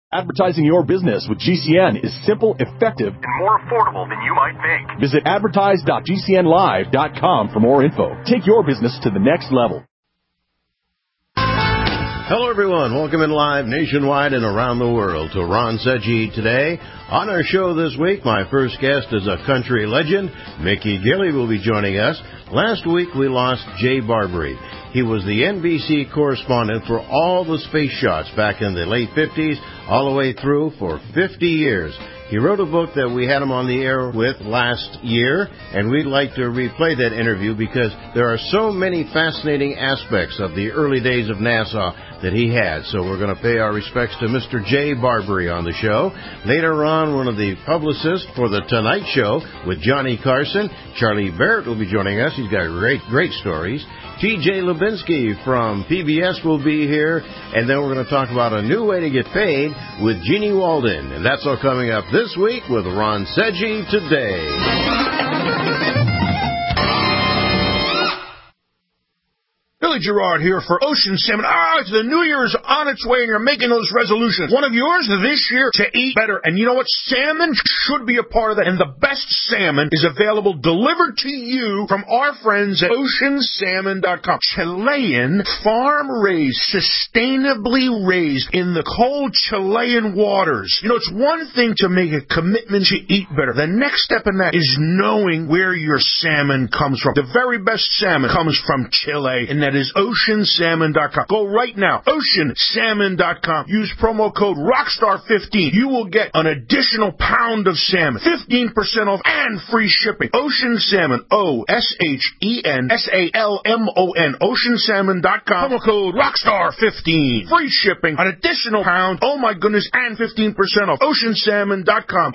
Advertising your business with GCN is simple, effective, and more affordable than you might think. Visit advertise.gcnlive.com for more info. Take your business to the next level. Hello, everyone. Welcome in live nationwide and around the world to Ron Seggi today. On our show this week, my first guest is a country legend. Mickey Gilley will be joining us. Last week, we lost Jay Barbary. He was the NBC correspondent for all the space shots back in the late 50s, all the way through for 50 years. He wrote a book that we had him on the air with last year, and we'd like to replay that interview because there are so many fascinating aspects of the early days of NASA that he had. So we're going to pay our respects to Mr. Jay Barbary on the show. Later on, one of the publicists for The Tonight Show with Johnny Carson, Charlie Barrett, will be joining us. He's got great stories. T.J. Lubinsky from PBS will be here, and then we're going to talk about a new way to get paid with Jeannie Walden. And that's all coming up this week with Ron Seggi Today. Billy Gerard here for Ocean Salmon. The New Year's on its way and you're making those resolutions. One of yours this year to eat better. And you know what? Salmon should be a part of that. And the best salmon is available delivered to you from our friends at oceansalmon.com. Chilean, farm-raised, sustainably raised in the cold Chilean waters. You know, it's one thing to make a commitment to eat better. The next step in that is knowing where your salmon comes from. The very best salmon comes from Chile, and that is oceansalmon.com. Go right now, oceansalmon.com. Use promo code ROCKSTAR15. You will get an additional pound of salmon, 15% off, and free shipping. Ocean Salmon, OSHENSALMON, oceansalmon.com. Promo code ROCKSTAR15. Free shipping, an additional pound, oh my goodness, and 15% off. Oceansalmon.com,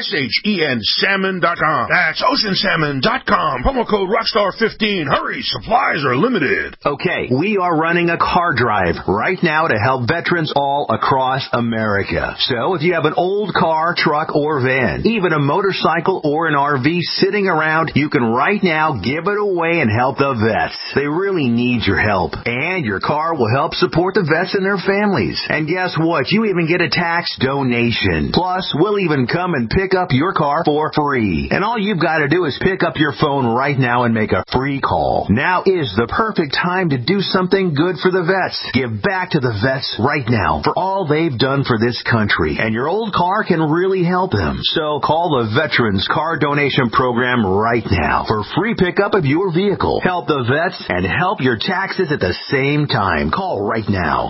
OSHEN salmon.com. That's oceansalmon.com. Promo code ROCKSTAR15. Hurry, supplies are limited. Okay, we are running a car drive right now to help veterans all across America. So if you have an old car, truck, or van, even a motorcycle or an RV sitting around, you can right now give it away and help the vets. They really need your help. And your car will help support the vets and their families. And guess what? You even get a tax donation. Plus, we'll even come and pick up your car for free. And all you've got to do is pick up your phone right now and make a free call. Now is the perfect time to do something good for the vets. Give back to the vets right now for all they've done for this country. And your old car can really help them. So call the Veterans Car Donation Program right now for free pickup of your vehicle. Help the vets and help your taxes at the same time. Call right now.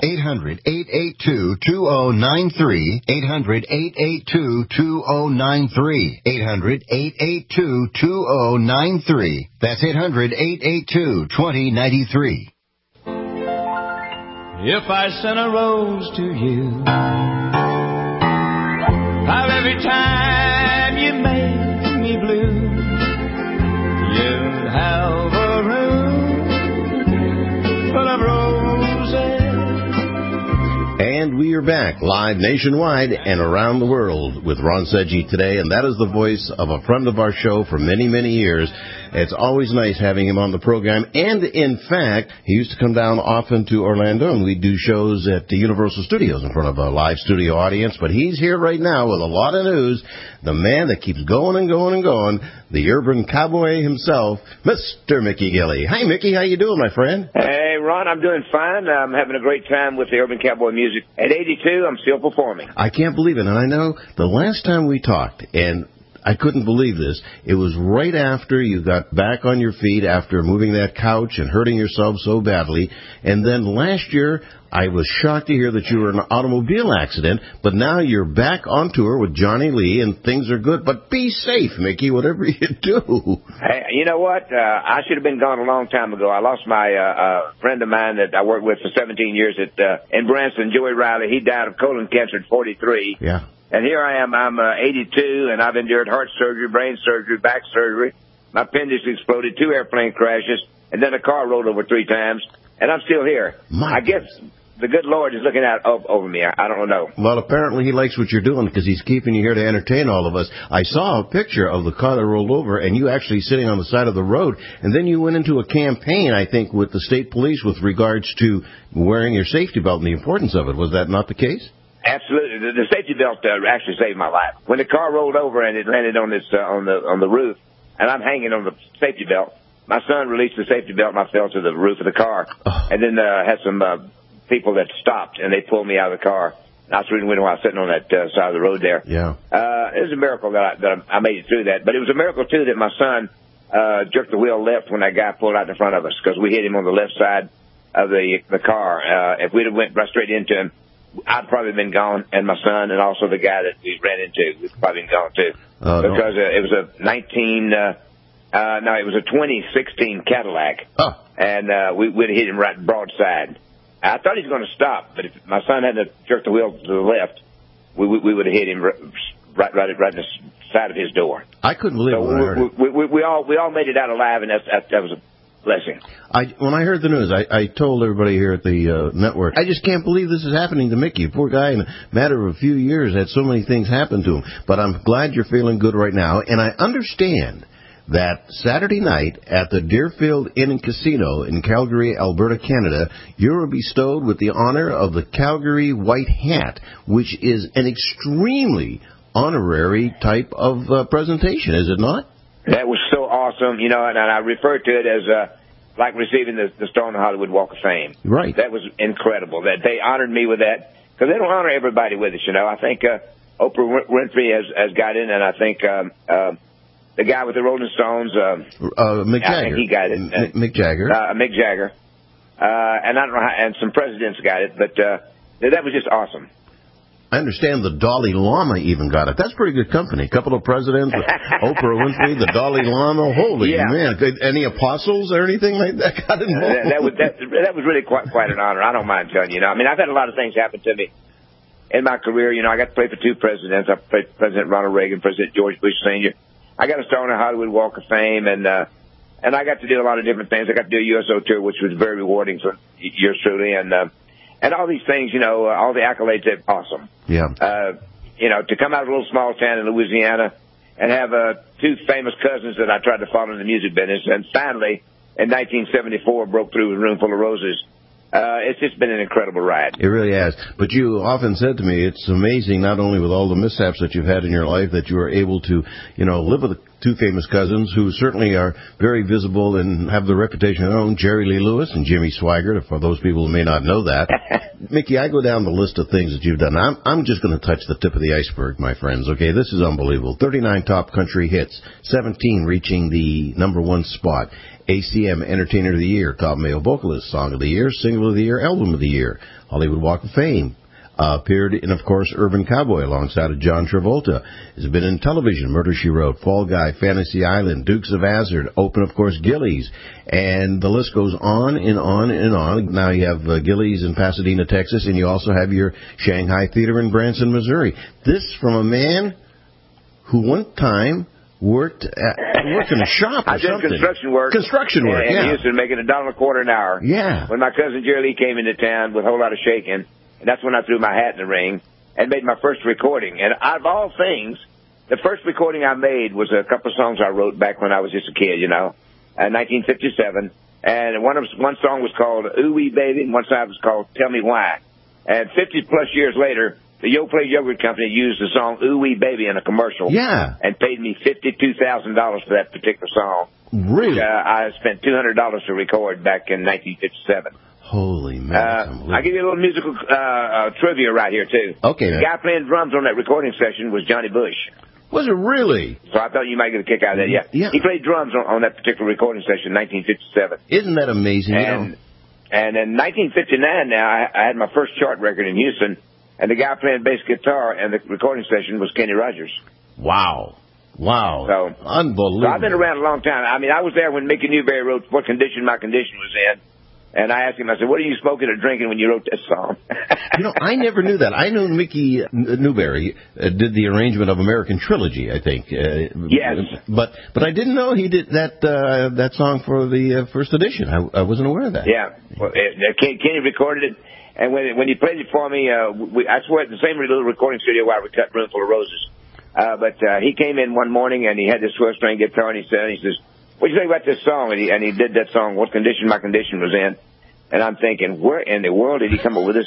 800-882-2093. 800-882-2093. 800-882-2093. That's 800-882-2093. If I sent a rose to you, how every time you make me blue, you have a room full of roses. And we are back live nationwide and around the world with Ron Seggi Today, and that is the voice of a friend of our show for many, many years. It's always nice having him on the program. And, in fact, he used to come down often to Orlando, and we'd do shows at the Universal Studios in front of a live studio audience. But he's here right now with a lot of news. The man that keeps going and going and going, the urban cowboy himself, Mr. Mickey Gilley. Hi, Mickey. How you doing, my friend? Hey, Ron. I'm doing fine. I'm having a great time with the urban cowboy music. At 82, I'm still performing. I can't believe it. And I know the last time we talked, and I couldn't believe this. It was right after you got back on your feet after moving that couch and hurting yourself so badly. And then last year, I was shocked to hear that you were in an automobile accident. But now you're back on tour with Johnny Lee, and things are good. But be safe, Mickey, whatever you do. Hey, you know what? I should have been gone a long time ago. I lost my friend of mine that I worked with for 17 years in Branson, Joey Riley. He died of colon cancer at 43. Yeah. And here I am. I'm 82, and I've endured heart surgery, brain surgery, back surgery. My appendix exploded, 2 airplane crashes, and then a car rolled over 3 times, and I'm still here. I guess the good Lord is looking out over me. I don't know. Well, apparently he likes what you're doing because he's keeping you here to entertain all of us. I saw a picture of the car that rolled over and you actually sitting on the side of the road, and then you went into a campaign, I think, with the state police with regards to wearing your safety belt and the importance of it. Was that not the case? Absolutely. The safety belt actually saved my life. When the car rolled over and it landed on this on the roof, and I'm hanging on the safety belt, my son released the safety belt and I fell to the roof of the car. And then had some people that stopped and they pulled me out of the car. And I was reading window while I was sitting on that side of the road there. Yeah. It was a miracle that I made it through that. But it was a miracle, too, that my son jerked the wheel left when that guy pulled out in front of us because we hit him on the left side of the car. If we'd have went right straight into him, I'd probably been gone, and my son, and also the guy that we ran into would probably been gone too, because it was a 2016 Cadillac, and we'd hit him right broadside. I thought he was going to stop, but if my son hadn't jerked the wheel to the left, we would have hit him right in the side of his door. I couldn't believe it when I heard it. We all made it out alive, and that was a blessing. When I heard the news, I told everybody here at the network, I just can't believe this is happening to Mickey. Poor guy, in a matter of a few years, had so many things happen to him. But I'm glad you're feeling good right now, and I understand that Saturday night at the Deerfield Inn and Casino in Calgary, Alberta, Canada, you were bestowed with the honor of the Calgary White Hat, which is an extremely honorary type of presentation, is it not? That was so awesome, and I refer to it as like receiving the Stone Hollywood Walk of Fame. Right. That was incredible. That they honored me with that, because they don't honor everybody with it, I think Oprah Winfrey has got in, and I think the guy with the Rolling Stones, Mick Jagger. I think he got it. Mick Jagger. Mick Jagger. And I don't know and some presidents got it, but that was just awesome. I understand the Dalai Lama even got it. That's pretty good company. A couple of presidents, Oprah Winfrey, the Dalai Lama. Holy man! Any apostles or anything like that got involved? That was really quite an honor. I don't mind telling you. I mean, I've had a lot of things happen to me in my career. I got to play for two presidents. I played for President Ronald Reagan, President George Bush Sr. I got a star on the Hollywood Walk of Fame, and I got to do a lot of different things. I got to do a USO tour, which was very rewarding for yours truly, and all these things, all the accolades, they're awesome. Yeah. To come out of a little small town in Louisiana and have two famous cousins that I tried to follow in the music business, and finally, in 1974, broke through with Room Full of Roses. It's just been an incredible ride. It really has. But you often said to me, it's amazing, not only with all the mishaps that you've had in your life, that you are able to, live with two famous cousins who certainly are very visible and have the reputation of their own, Jerry Lee Lewis and Jimmy Swaggart, for those people who may not know that. Mickey, I go down the list of things that you've done. I'm just going to touch the tip of the iceberg, my friends, okay? This is unbelievable. 39 top country hits, 17 reaching the #1 spot. ACM Entertainer of the Year, Top Male Vocalist, Song of the Year, Single of the Year, Album of the Year, Hollywood Walk of Fame. Appeared in, of course, Urban Cowboy alongside of John Travolta. Has been in television, Murder, She Wrote, Fall Guy, Fantasy Island, Dukes of Hazzard, Open, of course, Gillies. And the list goes on and on and on. Now you have Gillies in Pasadena, Texas, and you also have your Shanghai Theater in Branson, Missouri. This from a man who one time worked in a shop or something. Construction work. Construction work, in Houston, making $1.25 an hour. Yeah. When my cousin Jerry Lee came into town with a whole lot of shaking, and that's when I threw my hat in the ring and made my first recording. And out of all things, the first recording I made was a couple of songs I wrote back when I was just a kid, in 1957. And one song was called Ooh Wee Baby, and one song was called Tell Me Why. And 50-plus years later, the Yoplait Yogurt Company used the song Ooh Wee Baby in a commercial. Yeah. And paid me $52,000 for that particular song. Really? I spent $200 to record back in 1957. Holy man. I'll give you a little musical trivia right here, too. Okay. The guy playing drums on that recording session was Johnny Bush. Was it really? So I thought you might get a kick out of that, yeah. He played drums on that particular recording session in 1957. Isn't that amazing? And in 1959 now, I had my first chart record in Houston, and the guy playing bass guitar and the recording session was Kenny Rogers. Wow. So, unbelievable. So I've been around a long time. I mean, I was there when Mickey Newberry wrote What Condition My Condition Was In. And I asked him, I said, what are you smoking or drinking when you wrote that song? I never knew that. I knew Mickey Newberry did the arrangement of American Trilogy, I think. Yes. But I didn't know he did that song for the first edition. I wasn't aware of that. Yeah. Well, Kenny recorded it. And when he played it for me, I swear at the same little recording studio where we cut Room Full of Roses. But he came in one morning and he had this 12-string guitar and he says, what do you think about this song? And he did that song, What Condition My Condition Was In. And I'm thinking, where in the world did he come up with this,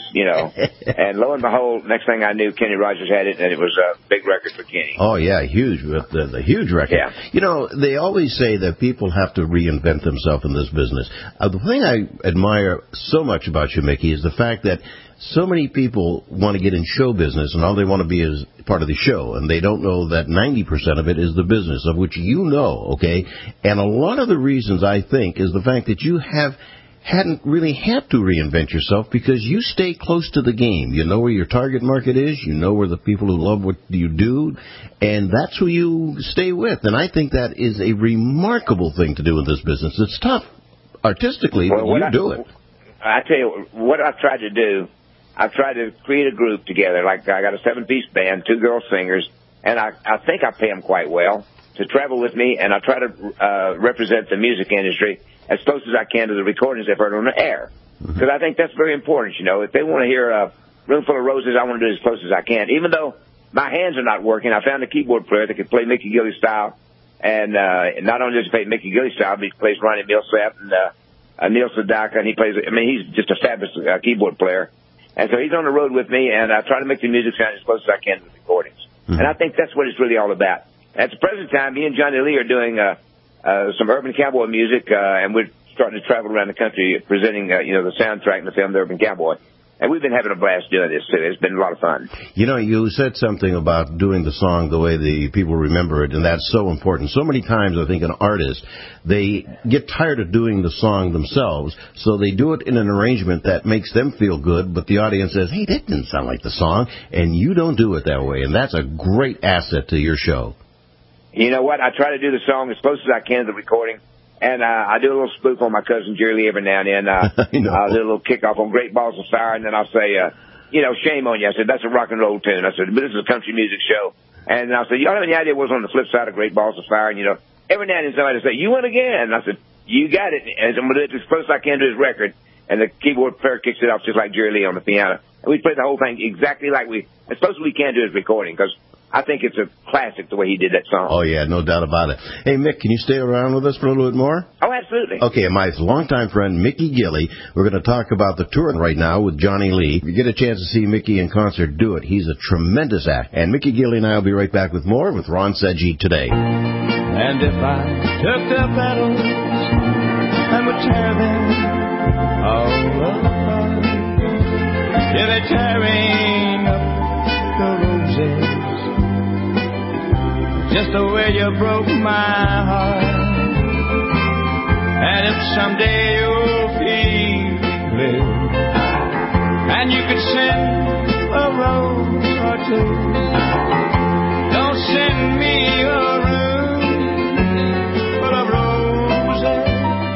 And lo and behold, next thing I knew, Kenny Rogers had it, and it was a big record for Kenny. Oh, yeah, huge, the huge record. Yeah. They always say that people have to reinvent themselves in this business. The thing I admire so much about you, Mickey, is the fact that so many people want to get in show business, and all they want to be is part of the show, and they don't know that 90% of it is the business, of which you know, okay? And a lot of the reasons, I think, is the fact that you hadn't really had to reinvent yourself because you stay close to the game. You know where your target market is. You know where the people who love what you do, and that's who you stay with. And I think that is a remarkable thing to do in this business. It's tough artistically, but you do it. I tell you, what I've tried to do, I've tried to create a group together. Like I got a 7-piece band, 2 girl singers, and I think I pay them quite well to travel with me, and I try to represent the music industry as close as I can to the recordings they've heard on the air. Because I think that's very important, If they want to hear a Room Full of Roses, I want to do it as close as I can. Even though my hands are not working, I found a keyboard player that could play Mickey Gilley style. And not only does he play Mickey Gilley style, but he plays Ronnie Milsap and Neil Sedaka, and he's just a fabulous keyboard player. And so he's on the road with me, and I try to make the music sound as close as I can to the recordings. And I think that's what it's really all about. At the present time, me and Johnny Lee are doing some urban cowboy music, and we're starting to travel around the country presenting, the soundtrack in the film The Urban Cowboy. And we've been having a blast doing this, too. It's been a lot of fun. You said something about doing the song the way the people remember it, and that's so important. So many times, I think, an artist, they get tired of doing the song themselves, so they do it in an arrangement that makes them feel good, but the audience says, hey, that didn't sound like the song, and you don't do it that way, and that's a great asset to your show. You know what? I try to do the song as close as I can to the recording. And I do a little spoof on my cousin Jerry Lee every now and then. I'll do a little kickoff on Great Balls of Fire, and then I'll say, shame on you. I said, that's a rock and roll tune. I said, but this is a country music show. And I'll say, you don't have any idea what's on the flip side of Great Balls of Fire? And, every now and then somebody will say, you won again. And I said, you got it. And I'm going to do it as close as I can to his record. And the keyboard player kicks it off just like Jerry Lee on the piano. And we play the whole thing exactly like as close as we can to his recording, because I think it's a classic the way he did that song. Oh, yeah, no doubt about it. Hey, Mick, can you stay around with us for a little bit more? Oh, absolutely. Okay, my longtime friend, Mickey Gilley. We're going to talk about the touring right now with Johnny Lee. If you get a chance to see Mickey in concert, do it. He's a tremendous act. And Mickey Gilley and I will be right back with more with Ron Sedgy today. And if I took the petals and would tear them all apart, yeah, they're tearing up the roses, just the way you broke my heart. And if someday you'll feel blue and you could send a rose or two, don't send me a room full of roses.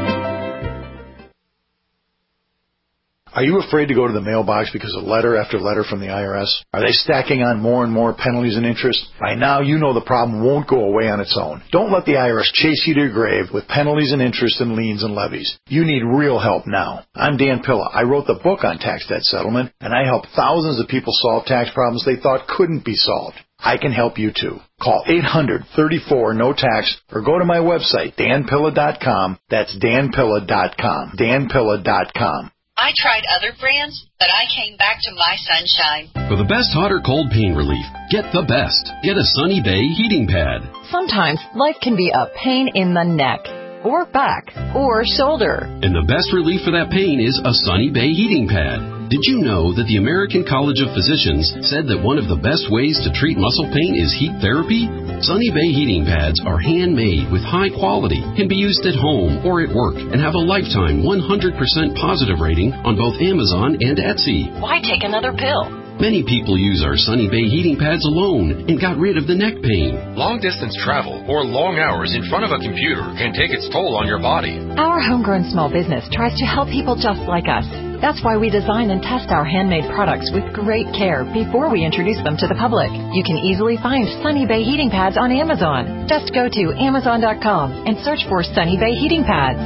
Are you afraid to go to the mailbox because of letter after letter from the IRS? Are they stacking on more and more penalties and interest? By now, you know the problem won't go away on its own. Don't let the IRS chase you to your grave with penalties and interest and liens and levies. You need real help now. I'm Dan Pilla. I wrote the book on tax debt settlement, and I help thousands of people solve tax problems they thought couldn't be solved. I can help you too. Call 800-34-NO-TAX or go to my website, danpilla.com. That's danpilla.com. danpilla.com. I tried other brands, but I came back to My Sunshine. For the best hot or cold pain relief, get the best. Get a Sunny Bay heating pad. Sometimes life can be a pain in the neck, or back, or shoulder. And the best relief for that pain is a Sunny Bay heating pad. Did you know that the American College of Physicians said that one of the best ways to treat muscle pain is heat therapy? Sunny Bay heating pads are handmade with high quality, can be used at home or at work, and have a lifetime 100% positive rating on both Amazon and Etsy. Why take another pill? Many people use our Sunny Bay heating pads alone and got rid of the neck pain. Long-distance travel or long hours in front of a computer can take its toll on your body. Our homegrown small business tries to help people just like us. That's why we design and test our handmade products with great care before we introduce them to the public. You can easily find Sunny Bay heating pads on Amazon. Just go to Amazon.com and search for Sunny Bay heating pads.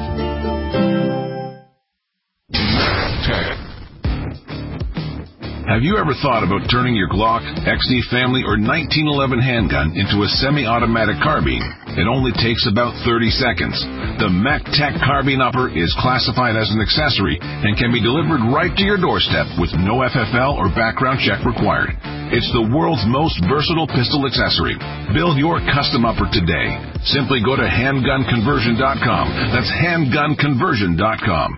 Have you ever thought about turning your Glock, XE family, or 1911 handgun into a semi-automatic carbine? It only takes about 30 seconds. The MacTac Carbine Upper is classified as an accessory and can be delivered right to your doorstep with no FFL or background check required. It's the world's most versatile pistol accessory. Build your custom upper today. Simply go to handgunconversion.com. That's handgunconversion.com.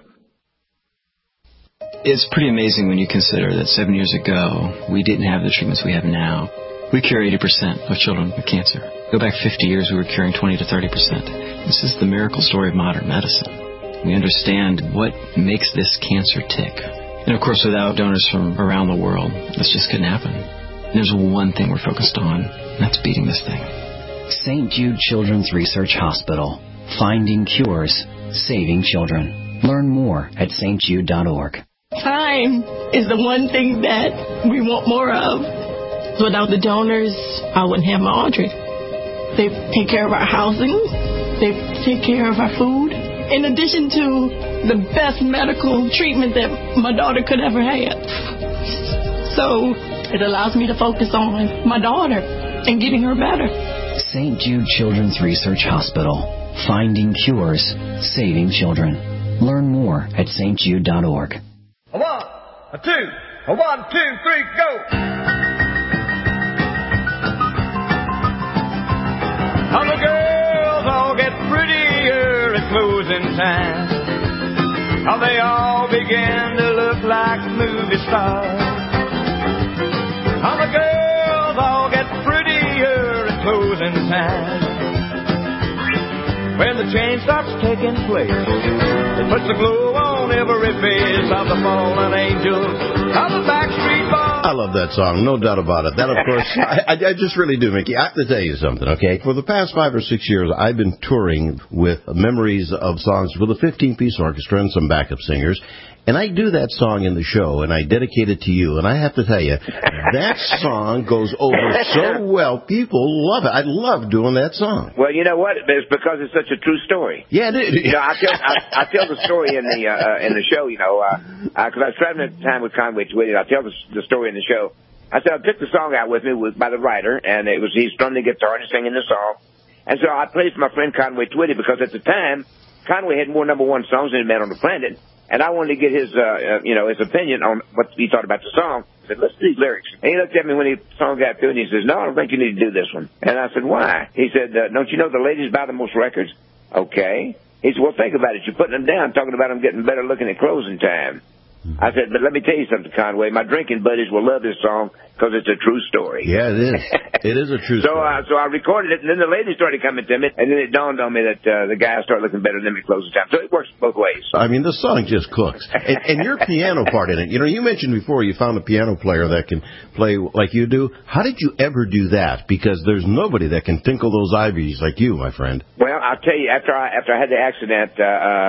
It's pretty amazing when you consider that 7 years ago, we didn't have the treatments we have now. We cure 80% of children with cancer. Go back 50 years, we were curing 20 to 30%. This is the miracle story of modern medicine. We understand what makes this cancer tick. And of course, without donors from around the world, this just couldn't happen. And there's one thing we're focused on, and that's beating this thing. St. Jude Children's Research Hospital. Finding cures, saving children. Learn more at stjude.org. Time is the one thing that we want more of. Without the donors, I wouldn't have my Audrey. They take care of our housing. They take care of our food. In addition to the best medical treatment that my daughter could ever have. So it allows me to focus on my daughter and getting her better. St. Jude Children's Research Hospital. Finding cures, saving children. Learn more at stjude.org. A 1, a 2, a 1, 2, 3, go! All the girls all get prettier at closing time. How they all begin to look like movie stars. All the girls all get prettier at closing time. When the change starts taking place, it puts a glow on every face of the fallen angels of the Backstreet Boys. I love that song, no doubt about it. That, of course, I just really do, Mickey. I have to tell you something, okay? For the past 5 or 6 years, I've been touring with memories of songs with a 15-piece orchestra and some backup singers. And I do that song in the show, and I dedicate it to you. And I have to tell you, that song goes over so well. People love it. I love doing that song. Well, you know what? It's because it's such a true story. Yeah, it is. You know, I tell the story in the show, you know, because I was traveling at the time with Conway Twitty. I tell the story in the show. I said I took the song out with me by the writer, and he strummed the guitar and singing the song. And so I played for my friend Conway Twitty because at the time, Conway had more #1 songs than any man on the planet. And I wanted to get his opinion on what he thought about the song. I said, let's do these lyrics. And he looked at me when the song got through, and he says, no, I don't think you need to do this one. And I said, why? He said, don't you know the ladies buy the most records? Okay. He said, well, think about it. You're putting them down, talking about them getting better looking at closing time. I said, but let me tell you something, Conway. My drinking buddies will love this song because it's a true story. Yeah, it is. It is a true story. So I recorded it, and then the ladies started coming to me, and then it dawned on me that the guys started looking better than me closing time. So it works both ways. I mean, the song just cooks. And your piano part in it, you know, you mentioned before you found a piano player that can play like you do. How did you ever do that? Because there's nobody that can tinkle those ivories like you, my friend. Well, I'll tell you, after I had the accident,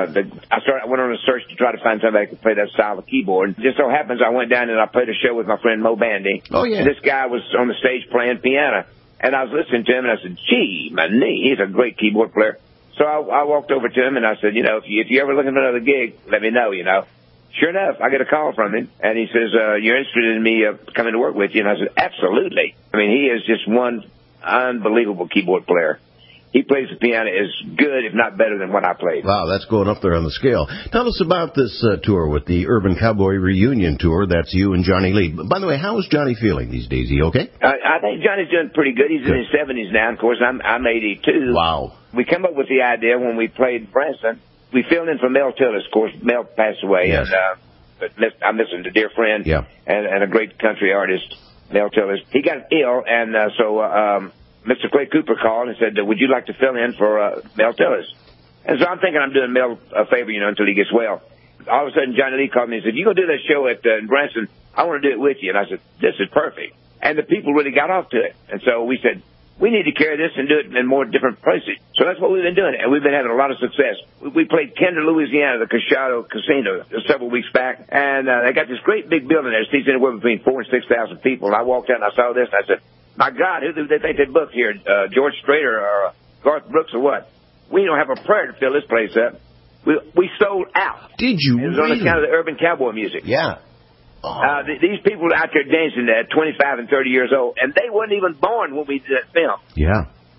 I went on a search to try to find somebody that could play that style of keyboard. Just so happens I went down and I played a show with my friend Mo Bandy. Oh, yeah. And this guy was on the stage playing piano. And I was listening to him, and I said, gee, my knee, he's a great keyboard player. So I walked over to him, and I said, you know, if you ever looking for another gig, let me know, you know. Sure enough, I get a call from him, and he says, you're interested in me coming to work with you? And I said, absolutely. I mean, he is just one unbelievable keyboard player. He plays the piano as good, if not better, than what I played. Wow, that's going up there on the scale. Tell us about this tour with the Urban Cowboy Reunion Tour. That's you and Johnny Lee. By the way, how is Johnny feeling these days? He okay? I think Johnny's doing pretty good. He's in his 70s now. Of course, I'm 82. Wow. We came up with the idea when we played Branson. We filled in for Mel Tillis. Of course, Mel passed away. Yes. And I miss him, a dear friend. Yeah. And a great country artist, Mel Tillis. He got ill, and so Mr. Clay Cooper called and said, would you like to fill in for Mel Tillis? And so I'm thinking I'm doing Mel a favor, you know, until he gets well. All of a sudden, Johnny Lee called me and said, if you're going to do that show at Branson, I want to do it with you. And I said, this is perfect. And the people really got off to it. And so we said, we need to carry this and do it in more different places. So that's what we've been doing, and we've been having a lot of success. We played Kinder, Louisiana, the Cachado Casino, several weeks back, and they got this great big building there. It seats anywhere between 4,000 and 6,000 people. And I walked out and I saw this, and I said, my God, who do they think they booked here? George Strader or Garth Brooks or what? We don't have a prayer to fill this place up. We sold out. Did you? It was on account of the urban cowboy music. Yeah. Oh. These people out there dancing at 25 and 30 years old, and they weren't even born when we did that film. Yeah.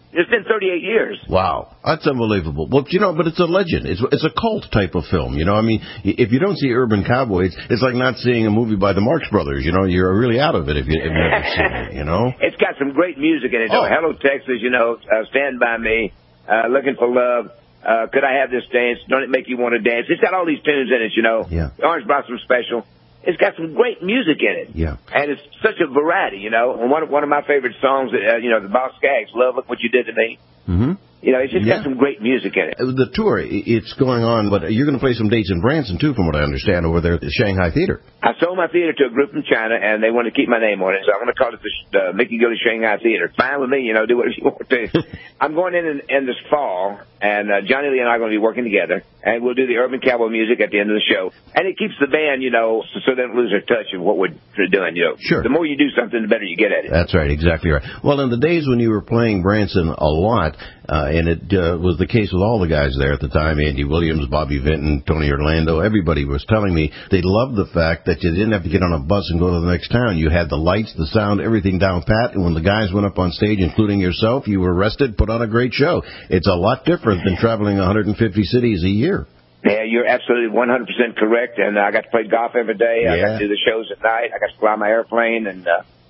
It's been 38 years. Wow, that's unbelievable. Well, but it's a legend. It's a cult type of film. I mean, if you don't see Urban Cowboys, it's like not seeing a movie by the Marx Brothers. You're really out of it if you've never seen it. It's got some great music in it. Oh. Hello, Texas. Stand by me. Looking for love. Could I have this dance? Don't it make you want to dance? It's got all these tunes in it. Yeah. The Orange Blossom Special. It's got some great music in it. Yeah. And it's such a variety, And one of my favorite songs, the Boss Skaggs, Love, Look What You Did to Me. Mm-hmm. It's just got some great music in it. The tour, it's going on, but you're going to play some dates in Branson, too, from what I understand, over there at the Shanghai Theater. I sold my theater to a group from China, and they want to keep my name on it, so I'm going to call it the Mickey Gilley Shanghai Theater. Fine with me, do whatever you want to. I'm going in this fall, and Johnny Lee and I are going to be working together, and we'll do the Urban Cowboy music at the end of the show. And it keeps the band, so they don't lose their touch of what we're doing, Sure. The more you do something, the better you get at it. That's right, exactly right. Well, in the days when you were playing Branson a lot, and it was the case with all the guys there at the time, Andy Williams, Bobby Vinton, Tony Orlando, everybody was telling me they loved the fact that you didn't have to get on a bus and go to the next town. You had the lights, the sound, everything down pat, and when the guys went up on stage, including yourself, you were rested, put on a great show. It's a lot different than traveling 150 cities a year. Yeah, you're absolutely 100% correct, and I got to play golf every day. Yeah. I got to do the shows at night. I got to fly my airplane, and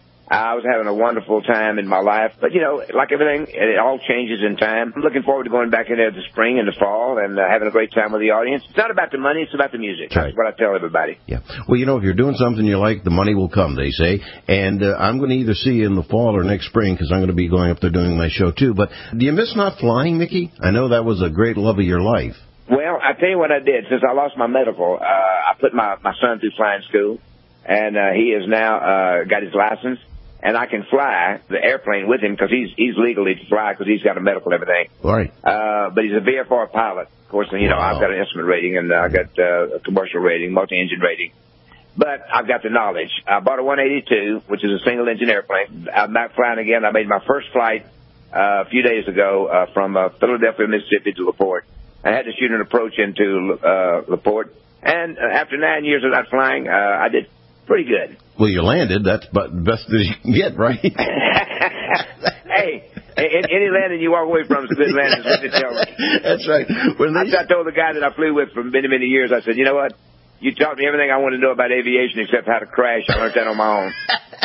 I was having a wonderful time in my life. But, like everything, it all changes in time. I'm looking forward to going back in there this spring and the fall and having a great time with the audience. It's not about the money, it's about the music. That's right. That's what I tell everybody. Yeah. Well, if you're doing something you like, the money will come, they say. And I'm going to either see you in the fall or next spring because I'm going to be going up there doing my show, too. But do you miss not flying, Mickey? I know that was a great love of your life. Well, I tell you what I did. Since I lost my medical, I put my son through flying school, and he has now got his license. And I can fly the airplane with him because he's legally to fly because he's got a medical and everything. Right. But he's a VFR pilot. Of course, Wow. I've got an instrument rating and I've got a commercial rating, multi-engine rating. But I've got the knowledge. I bought a 182, which is a single-engine airplane. I'm not flying again. I made my first flight a few days ago from Philadelphia, Mississippi to LaPorte. I had to shoot an approach into LaPorte. And after 9 years of not flying, I did pretty good. Well, you landed. That's the best that you can get, right? Hey, any landing you walk away from is a good landing. That's right. I told the guy that I flew with for many, many years, I said, you know what? You taught me everything I want to know about aviation except how to crash. I learned that on my own.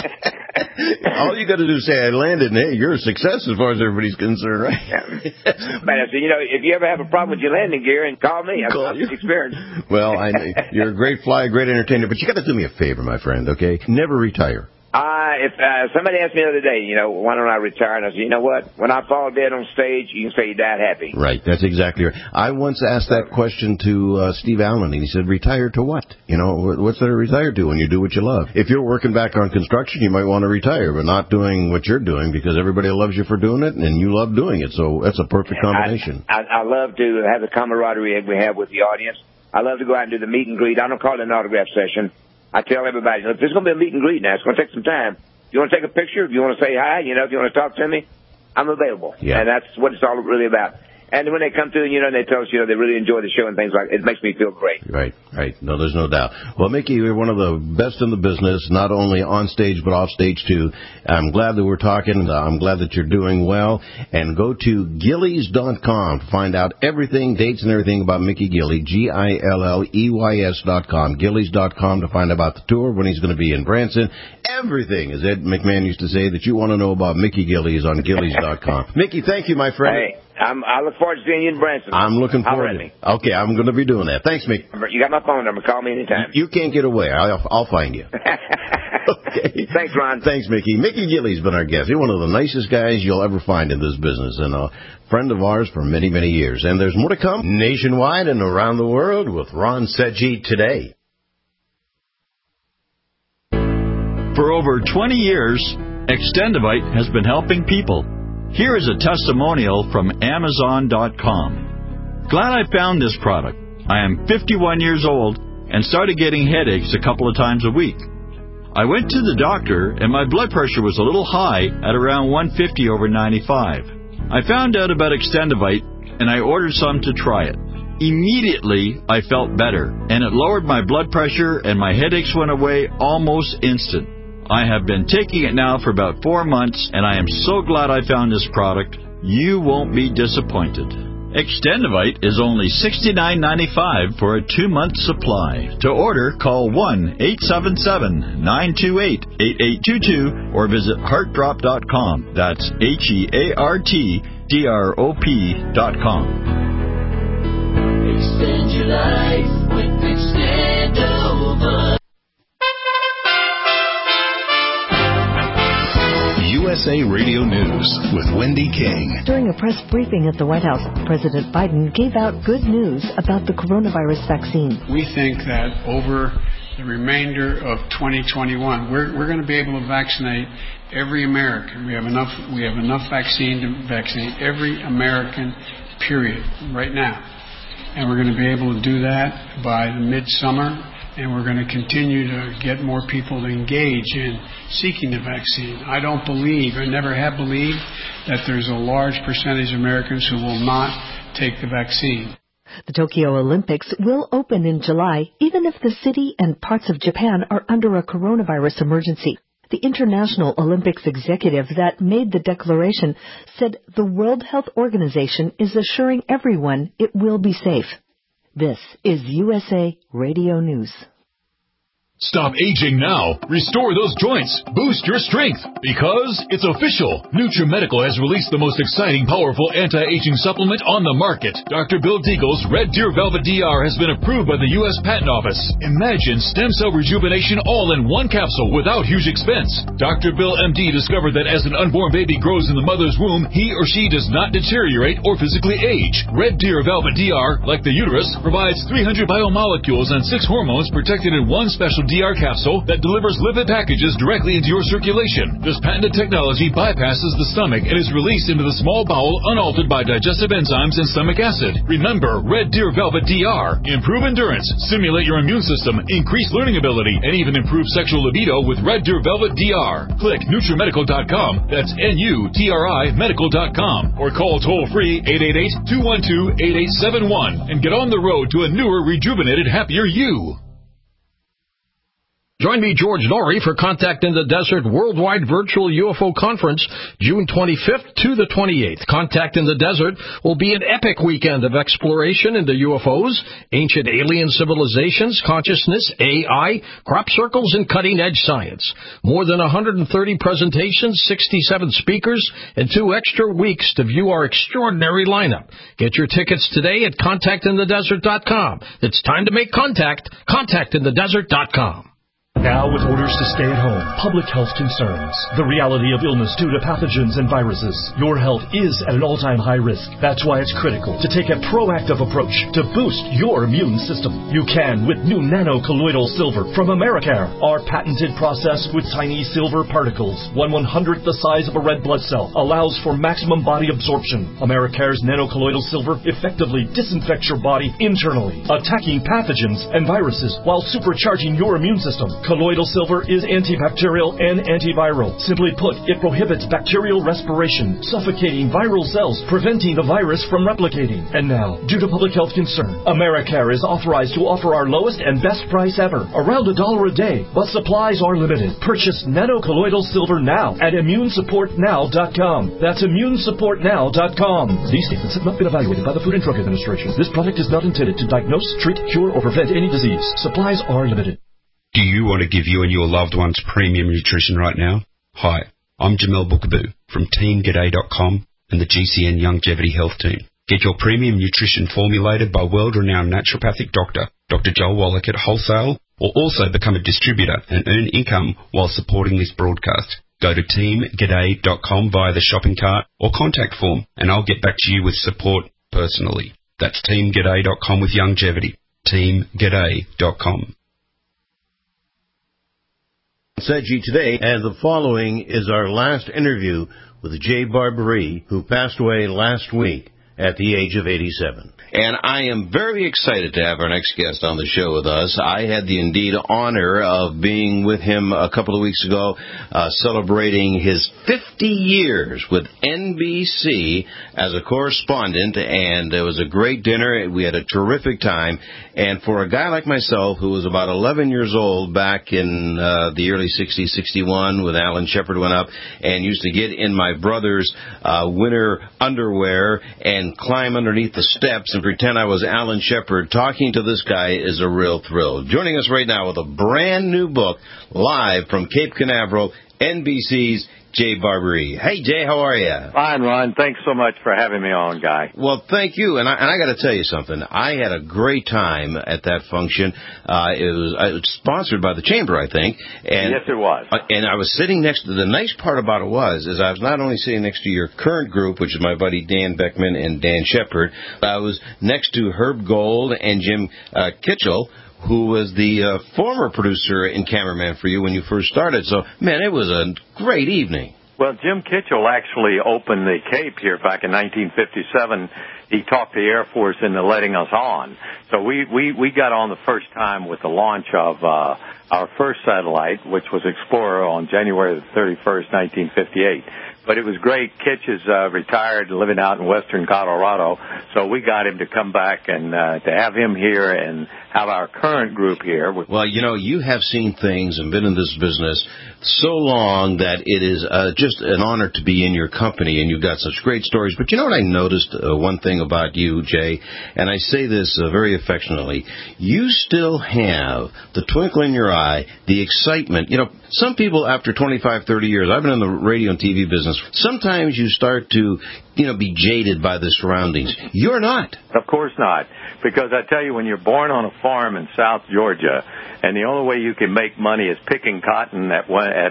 All you got to do is say, I landed, and hey, you're a success as far as everybody's concerned, right? But I said, if you ever have a problem with your landing gear, and call me. I've experienced. Well, you're a great flyer, great entertainer, but you got to do me a favor, my friend, okay? Never retire. If somebody asked me the other day, why don't I retire? And I said, you know what? When I fall dead on stage, you can say you died happy. Right. That's exactly right. I once asked that question to Steve Allen, and he said, retire to what? What's there to retire to when you do what you love? If you're working back on construction, you might want to retire, but not doing what you're doing because everybody loves you for doing it, and you love doing it. So that's a perfect combination. I love to have the camaraderie we have with the audience. I love to go out and do the meet and greet. I don't call it an autograph session. I tell everybody, if there's going to be a meet and greet now, it's going to take some time. If you want to take a picture, if you want to say hi, if you want to talk to me, I'm available. Yeah. And that's what it's all really about. And when they come through, and they tell us, they really enjoy the show and things like that, it makes me feel great. Right. No, there's no doubt. Well, Mickey, you're one of the best in the business, not only on stage, but off stage, too. I'm glad that we're talking. I'm glad that you're doing well. And go to Gilleys.com to find out everything, dates and everything about Mickey Gilley, GILLEYS.com, Gilleys.com to find out about the tour, when he's going to be in Branson. Everything, as Ed McMahon used to say, that you want to know about Mickey Gilley is on Gilleys.com. Mickey, thank you, my friend. Hey. I look forward to seeing you in Branson. I'm looking forward to it. Okay, I'm going to be doing that. Thanks, Mickey. You got my phone number. Call me anytime. You can't get away. I'll find you. Okay. Thanks, Ron. Thanks, Mickey. Mickey Gilley's been our guest. He's one of the nicest guys you'll ever find in this business, and a friend of ours for many, many years. And there's more to come nationwide and around the world with Ron Seggi today. For over 20 years, Extendivite has been helping people. Here is a testimonial from Amazon.com. Glad I found this product. I am 51 years old and started getting headaches a couple of times a week. I went to the doctor and my blood pressure was a little high at around 150/95. I found out about Extendivite and I ordered some to try it. Immediately, I felt better and it lowered my blood pressure and my headaches went away almost instant. I have been taking it now for about 4 months, and I am so glad I found this product. You won't be disappointed. Extendivite is only $69.95 for a 2-month supply. To order, call 1-877-928-8822 or visit heartdrop.com. That's HEARTDROP.com. Extend your life with Extendovite. USA Radio News with Wendy King. During a press briefing at the White House, President Biden gave out good news about the coronavirus vaccine. We think that over the remainder of 2021, we're going to be able to vaccinate every American. We have enough vaccine to vaccinate every American, period, right now. And we're going to be able to do that by the midsummer. And we're going to continue to get more people to engage in seeking the vaccine. I don't believe, I never have believed, that there's a large percentage of Americans who will not take the vaccine. The Tokyo Olympics will open in July, even if the city and parts of Japan are under a coronavirus emergency. The International Olympics executive that made the declaration said the World Health Organization is assuring everyone it will be safe. This is USA Radio News. Stop aging now. Restore those joints. Boost your strength. Because it's official. NutriMedical has released the most exciting, powerful anti-aging supplement on the market. Dr. Bill Deagle's Red Deer Velvet DR has been approved by the U.S. Patent Office. Imagine stem cell rejuvenation all in one capsule without huge expense. Dr. Bill MD discovered that as an unborn baby grows in the mother's womb, he or she does not deteriorate or physically age. Red Deer Velvet DR, like the uterus, provides 300 biomolecules and 6 hormones protected in one special DR capsule that delivers lipid packages directly into your circulation. This patented technology bypasses the stomach and is released into the small bowel unaltered by digestive enzymes and stomach acid. Remember, Red Deer Velvet DR. Improve endurance, stimulate your immune system, increase learning ability, and even improve sexual libido with Red Deer Velvet DR. Click NutriMedical.com, that's NUTRI Medical.com, or call toll-free 888-212-8871 and get on the road to a newer, rejuvenated, happier you. Join me, George Norrie, for Contact in the Desert Worldwide Virtual UFO Conference, June 25th to the 28th. Contact in the Desert will be an epic weekend of exploration into UFOs, ancient alien civilizations, consciousness, AI, crop circles, and cutting-edge science. More than 130 presentations, 67 speakers, and 2 extra weeks to view our extraordinary lineup. Get your tickets today at contactinthedesert.com. It's time to make contact. Contactinthedesert.com. Now with orders to stay at home, public health concerns, the reality of illness due to pathogens and viruses, your health is at an all-time high risk. That's why it's critical to take a proactive approach to boost your immune system. You can with new nano-colloidal silver from Americare. Our patented process with tiny silver particles, 1/100th the size of a red blood cell, allows for maximum body absorption. Americare's nano-colloidal silver effectively disinfects your body internally, attacking pathogens and viruses while supercharging your immune system. Colloidal silver is antibacterial and antiviral. Simply put, it prohibits bacterial respiration, suffocating viral cells, preventing the virus from replicating. And now, due to public health concern, Americare is authorized to offer our lowest and best price ever, around $1 a day, but supplies are limited. Purchase nano-colloidal silver now at immunesupportnow.com. That's immunesupportnow.com. These statements have not been evaluated by the Food and Drug Administration. This product is not intended to diagnose, treat, cure, or prevent any disease. Supplies are limited. Do you want to give you and your loved ones premium nutrition right now? Hi, I'm Jamel Bookaboo from TeamGaday.com and the GCN Longevity Health Team. Get your premium nutrition formulated by world-renowned naturopathic doctor, Dr. Joel Wallach at wholesale, or also become a distributor and earn income while supporting this broadcast. Go to TeamGaday.com via the shopping cart or contact form, and I'll get back to you with support personally. That's TeamGaday.com with longevity. TeamGaday.com. Sedgy today, and the following is our last interview with Jay Barbary, who passed away last week at the age of 87. And I am very excited to have our next guest on the show with us. I had the indeed honor of being with him a couple of weeks ago, celebrating his 50 years with NBC as a correspondent, and it was a great dinner. We had a terrific time. And for a guy like myself, who was about 11 years old back in the early 60s, 61, when Alan Shepard went up, and used to get in my brother's winter underwear and climb underneath the steps and pretend I was Alan Shepard, talking to this guy is a real thrill. Joining us right now with a brand new book, live from Cape Canaveral, NBC's Jay Barberie. Hey, Jay, how are you? Fine, Ron. Thanks so much for having me on, Guy. Well, thank you. And I got to tell you something. I had a great time at that function. It was sponsored by the Chamber, I think. And, yes, it was. And I was sitting next to, the nice part about it was I was not only sitting next to your current group, which is my buddy Dan Beckman and Dan Shepard, but I was next to Herb Gold and Jim Kitchell, who was the former producer and cameraman for you when you first started. So, man, it was a great evening. Well, Jim Kitchell actually opened the Cape here back in 1957. He talked the Air Force into letting us on. So we got on the first time with the launch of our first satellite, which was Explorer, on January the 31st, 1958. But it was great. Kitch is retired, living out in western Colorado, so we got him to come back and to have him here and have our current group here. Well, you know, you have seen things and been in this business so long that it is just an honor to be in your company, and you've got such great stories. But you know what I noticed, one thing about you, Jay, and I say this very affectionately, you still have the twinkle in your eye, the excitement. You know, some people after 25, 30 years, I've been in the radio and TV business, sometimes you start to, be jaded by the surroundings. You're not. Of course not. Because I tell you, when you're born on a farm in South Georgia, and the only way you can make money is picking cotton at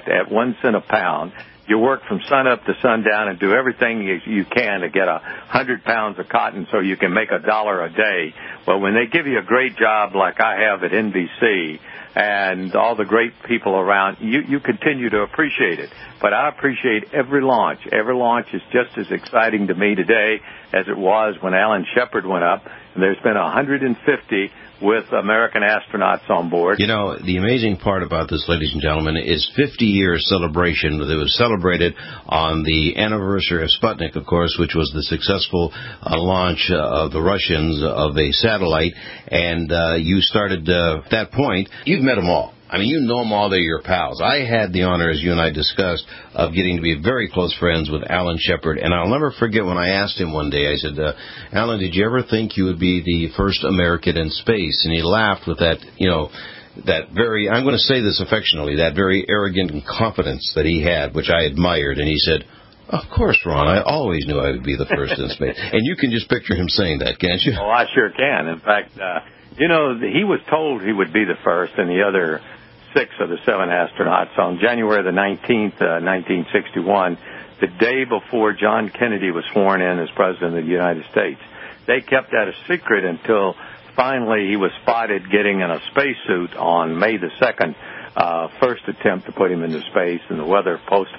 1 cent a pound, you work from sun up to sundown and do everything you can to get 100 pounds of cotton so you can make $1 a day. Well, when they give you a great job like I have at NBC, and all the great people around, you continue to appreciate it. But I appreciate every launch. Every launch is just as exciting to me today as it was when Alan Shepard went up. And there's been 150 with American astronauts on board. You know, the amazing part about this, ladies and gentlemen, is 50-year celebration that was celebrated on the anniversary of Sputnik, of course, which was the successful launch of the Russians of a satellite. And you started at that point. You've met them all. I mean, you know them all. They're your pals. I had the honor, as you and I discussed, of getting to be very close friends with Alan Shepard. And I'll never forget when I asked him one day, I said, Alan, did you ever think you would be the first American in space? And he laughed with that, that very, I'm going to say this affectionately, that very arrogant confidence that he had, which I admired. And he said, of course, Ron, I always knew I would be the first in space. And you can just picture him saying that, can't you? Oh, I sure can. In fact, he was told he would be the first, and the other 6 of the 7 astronauts on January the 19th, 1961, the day before John Kennedy was sworn in as President of the United States. They kept that a secret until finally he was spotted getting in a spacesuit on May the 2nd, first attempt to put him into space, and the weather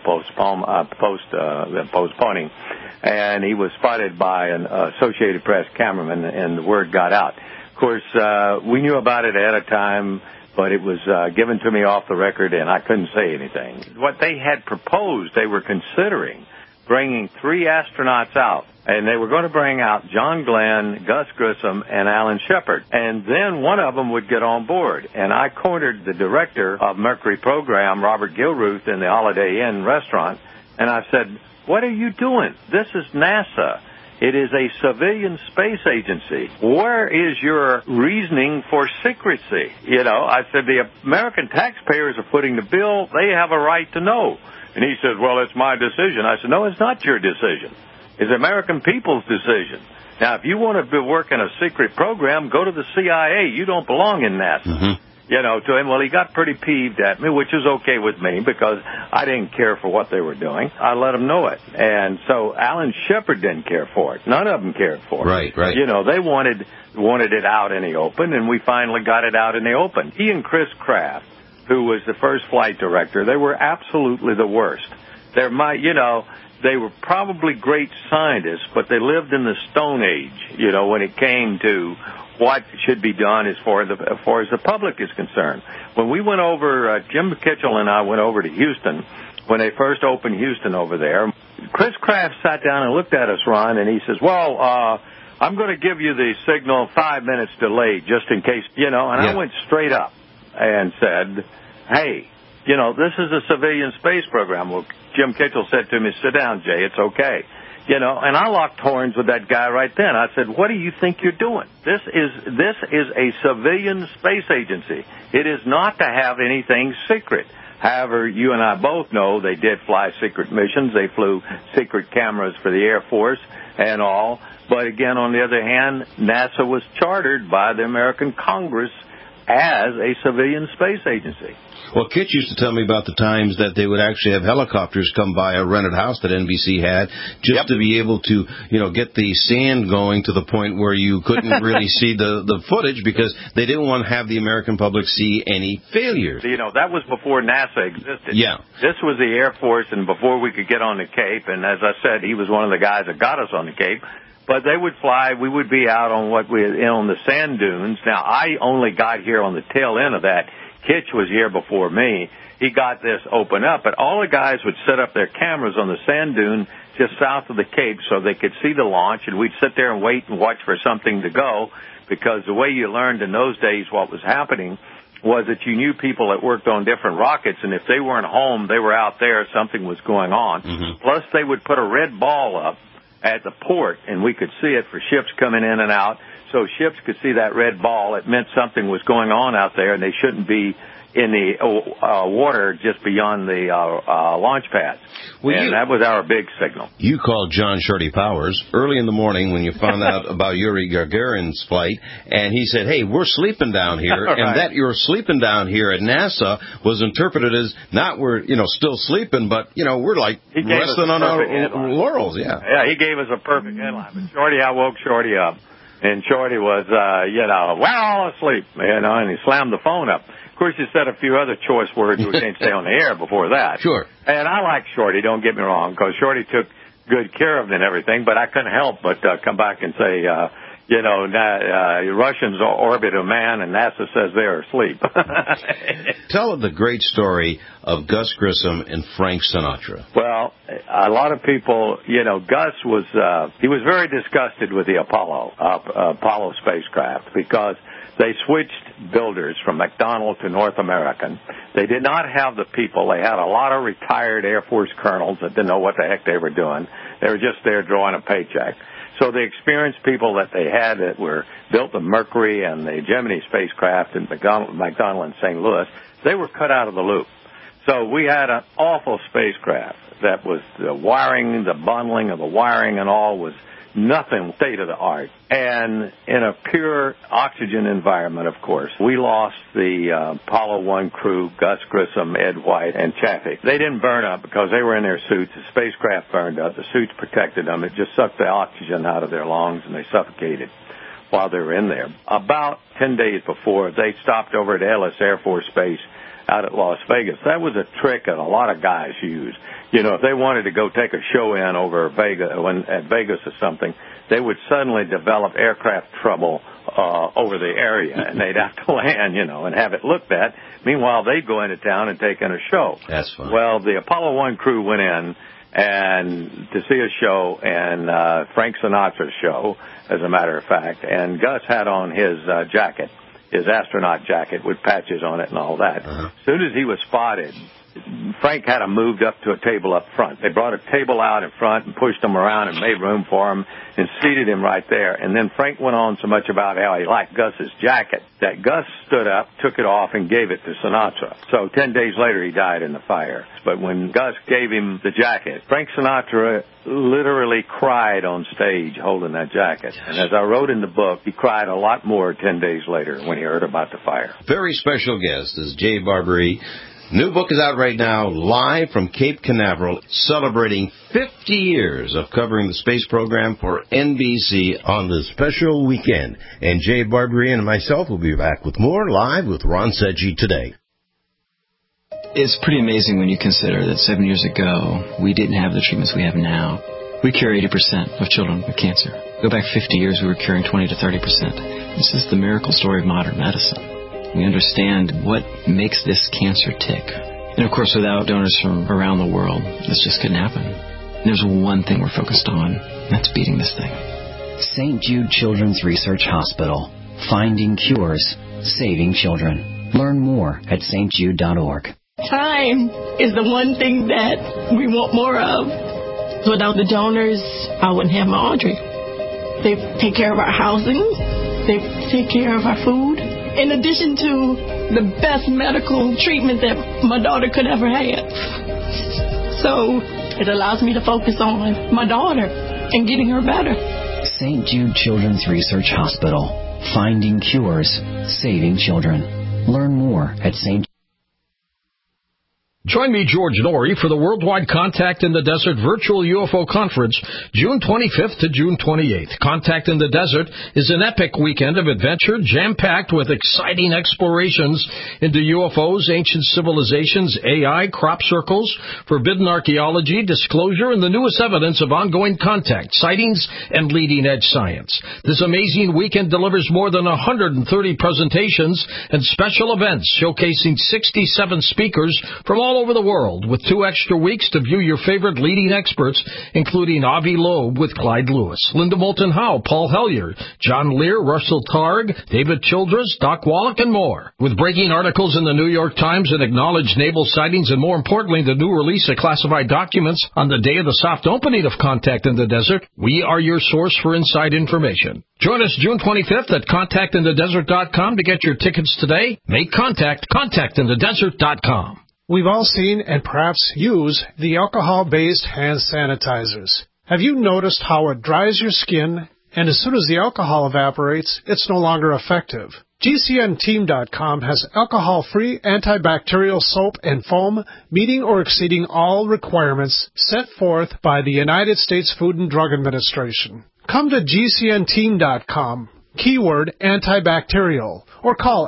postponing. And he was spotted by an Associated Press cameraman, and the word got out. Of course, we knew about it ahead of time, but it was given to me off the record, and I couldn't say anything. What they had proposed, they were considering bringing 3 astronauts out, and they were going to bring out John Glenn, Gus Grissom, and Alan Shepard, and then one of them would get on board. And I cornered the director of Mercury program, Robert Gilruth, in the Holiday Inn restaurant, and I said, what are you doing? This is NASA. It is a civilian space agency. Where is your reasoning for secrecy? I said, the American taxpayers are footing the bill. They have a right to know. And he said, well, it's my decision. I said, no, it's not your decision. It's the American people's decision. Now, if you want to work in a secret program, go to the CIA. You don't belong in NASA. Mm-hmm. To him, well, he got pretty peeved at me, which is okay with me because I didn't care for what they were doing. I let him know it. And so Alan Shepard didn't care for it. None of them cared for it. Right. They wanted it out in the open, and we finally got it out in the open. He and Chris Kraft, who was the first flight director, they were absolutely the worst. they were probably great scientists, but they lived in the Stone Age, you know, when it came to what should be done as far as the public is concerned. When we went over, Jim Kitchell and I went over to Houston when they first opened Houston over there. Chris Kraft sat down and looked at us, Ron, and he says, well, I'm going to give you the signal 5 minutes delayed just in case, you know, and I went straight up and said, hey, you know, this is a civilian space program. Well, Jim Kitchell said to me, sit down, Jay, it's okay. You know, and I locked horns with that guy right then. I said, what do you think you're doing? This is a civilian space agency. It is not to have anything secret. However, you and I both know they did fly secret missions. They flew secret cameras for the Air Force and all. But again, on the other hand, NASA was chartered by the American Congress as a civilian space agency. Well, Kitch used to tell me about the times that they would actually have helicopters come by a rented house that NBC had just to be able to, you know, get the sand going to the point where you couldn't really see the footage because they didn't want to have the American public see any failures. You know, that was before NASA existed. Yeah. This was the Air Force, and before we could get on the Cape, and as I said, he was one of the guys that got us on the Cape. But they would fly. We would be out on on the sand dunes. Now, I only got here on the tail end of that. Kitch was here before me. He got this open up, but all the guys would set up their cameras on the sand dune just south of the Cape so they could see the launch, and we'd sit there and wait and watch for something to go, because the way you learned in those days what was happening was that you knew people that worked on different rockets, and if they weren't home, they were out there, something was going on. Mm-hmm. Plus, they would put a red ball up at the port, and we could see it for ships coming in and out. So ships could see that red ball. It meant something was going on out there, and they shouldn't be in the water just beyond the launch pads. Well, and that was our big signal. You called John Shorty Powers early in the morning when you found out about Yuri Gagarin's flight, and he said, hey, we're sleeping down here, right. And that you're sleeping down here at NASA was interpreted as not we're, you know, still sleeping, but, you know, we're like resting on our laurels. Yeah, he gave us a perfect headline. But I woke Shorty up, and Shorty was, you know, we're all asleep, you know, and he slammed the phone up. Of course, you said a few other choice words we can't say on the air before that. Sure. And I like Shorty, don't get me wrong, because Shorty took good care of it and everything, but I couldn't help but come back and say, you know, Russians orbit a man and NASA says they're asleep. Tell the great story of Gus Grissom and Frank Sinatra. Well, a lot of people, you know, Gus was, he was very disgusted with the Apollo spacecraft because they switched builders from McDonnell to North American. They did not have the people. They had a lot of retired Air Force colonels that didn't know what the heck they were doing. They were just there drawing a paycheck. So the experienced people that they had that were built the Mercury and the Gemini spacecraft in McDonnell and St. Louis, they were cut out of the loop. So we had an awful spacecraft that was the wiring, the bundling of the wiring and all was nothing state of the art. And in a pure oxygen environment, of course, we lost the Apollo 1 crew, Gus Grissom, Ed White, and Chaffee. They didn't burn up because they were in their suits. The spacecraft burned up. The suits protected them. It just sucked the oxygen out of their lungs, and they suffocated while they were in there. About 10 days before, they stopped over at Ellis Air Force Base out at Las Vegas. That was a trick that a lot of guys used. You know, if they wanted to go take a show in over at Vegas or something, they would suddenly develop aircraft trouble over the area, and they'd have to land, you know, and have it looked at. Meanwhile, they'd go into town and take in a show. That's fine. Well, the Apollo 1 crew went in and to see a show, and Frank Sinatra's show, as a matter of fact, and Gus had on his jacket, his astronaut jacket with patches on it and all that. As soon as he was spotted, Frank had him moved up to a table up front. They brought a table out in front and pushed him around and made room for him and seated him right there. And then Frank went on so much about how he liked Gus's jacket that Gus stood up, took it off, and gave it to Sinatra. So 10 days later, he died in the fire. But when Gus gave him the jacket, Frank Sinatra literally cried on stage holding that jacket. And as I wrote in the book, he cried a lot more 10 days later when he heard about the fire. Very special guest is Jay Barbary. New book is out right now, live from Cape Canaveral, celebrating 50 years of covering the space program for NBC on this special weekend. And Jay Barbary and myself will be back with more Live with Ron Sedgy today. It's pretty amazing when you consider that 7 years ago, we didn't have the treatments we have now. We cure 80% of children with cancer. Go back 50 years, we were curing 20 to 30%. This is the miracle story of modern medicine. We understand what makes this cancer tick. And of course, without donors from around the world, this just couldn't happen. And there's one thing we're focused on, and that's beating this thing. St. Jude Children's Research Hospital. Finding cures, saving children. Learn more at stjude.org. Time is the one thing that we want more of. Without the donors, I wouldn't have my Audrey. They take care of our housing. They take care of our food. In addition to the best medical treatment that my daughter could ever have. So it allows me to focus on my daughter and getting her better. St. Jude Children's Research Hospital. Finding cures, saving children. Learn more at St. Join me, George Norrie, for the Worldwide Contact in the Desert Virtual UFO Conference, June 25th to June 28th. Contact in the Desert is an epic weekend of adventure, jam-packed with exciting explorations into UFOs, ancient civilizations, AI, crop circles, forbidden archaeology, disclosure, and the newest evidence of ongoing contact, sightings, and leading-edge science. This amazing weekend delivers more than 130 presentations and special events showcasing 67 speakers from all over the world, with 2 extra weeks to view your favorite leading experts, including Avi Loeb with Clyde Lewis, Linda Moulton Howe, Paul Hellyer, John Lear, Russell Targ, David Childress, Doc Wallach, and more. With breaking articles in the New York Times and acknowledged naval sightings, and more importantly, the new release of classified documents on the day of the soft opening of Contact in the Desert, we are your source for inside information. Join us June 25th at contactinthedesert.com to get your tickets today. Make contact, contactinthedesert.com. We've all seen and perhaps use the alcohol-based hand sanitizers. Have you noticed how it dries your skin, and as soon as the alcohol evaporates, it's no longer effective? GCNteam.com has alcohol-free antibacterial soap and foam meeting or exceeding all requirements set forth by the United States Food and Drug Administration. Come to GCNteam.com, keyword antibacterial, or call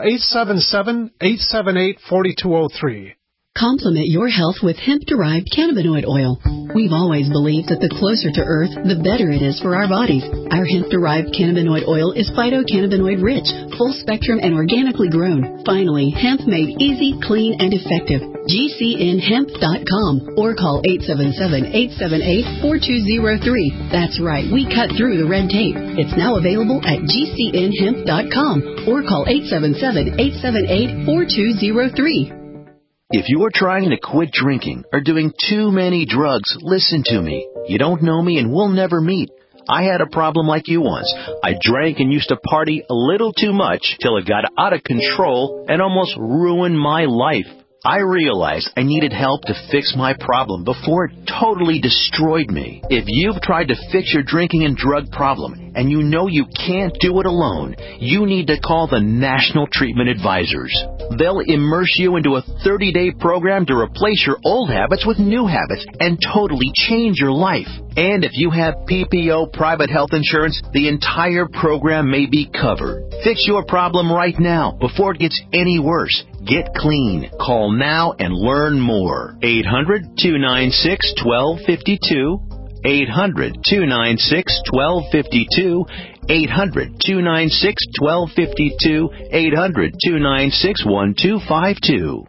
877-878-4203. Complement your health with hemp-derived cannabinoid oil. We've always believed that the closer to Earth, the better it is for our bodies. Our hemp-derived cannabinoid oil is phytocannabinoid-rich, full-spectrum, and organically grown. Finally, hemp made easy, clean, and effective. GCNhemp.com or call 877-878-4203. That's right, we cut through the red tape. It's now available at GCNhemp.com or call 877-878-4203. If you are trying to quit drinking or doing too many drugs, listen to me. You don't know me and we'll never meet. I had a problem like you once. I drank and used to party a little too much till it got out of control and almost ruined my life. I realized I needed help to fix my problem before it totally destroyed me. If you've tried to fix your drinking and drug problem and you know you can't do it alone, you need to call the National Treatment Advisors. They'll immerse you into a 30-day program to replace your old habits with new habits and totally change your life. And if you have PPO private health insurance, the entire program may be covered. Fix your problem right now before it gets any worse. Get clean. Call now and learn more. 800-296-1252. 800-296-1252. 800-296-1252. 800-296-1252.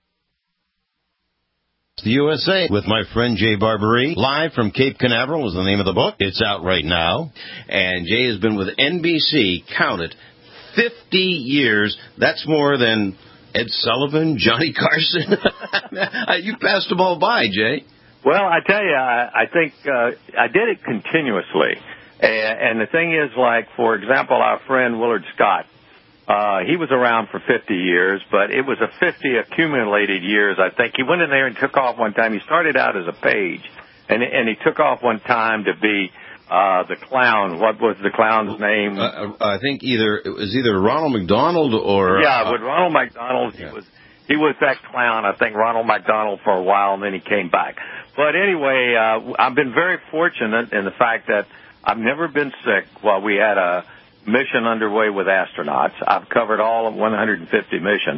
The USA with my friend Jay Barberie. Live from Cape Canaveral is the name of the book. It's out right now. And Jay has been with NBC, count it, 50 years. That's more than Ed Sullivan, Johnny Carson. You passed them all by, Jay. Well, I tell you, I think I did it continuously. And the thing is, like, for example, our friend Willard Scott, he was around for 50 years, but it was a 50 accumulated years, I think. He went in there and took off one time. He started out as a page, and he took off one time to be the clown. What was the clown's name? I think it was either Ronald McDonald or... Yeah, with Ronald McDonald, he was that clown, I think, Ronald McDonald, for a while, and then he came back. But anyway, I've been very fortunate in the fact that I've never been sick while we had a mission underway with astronauts. I've covered all of 150 missions.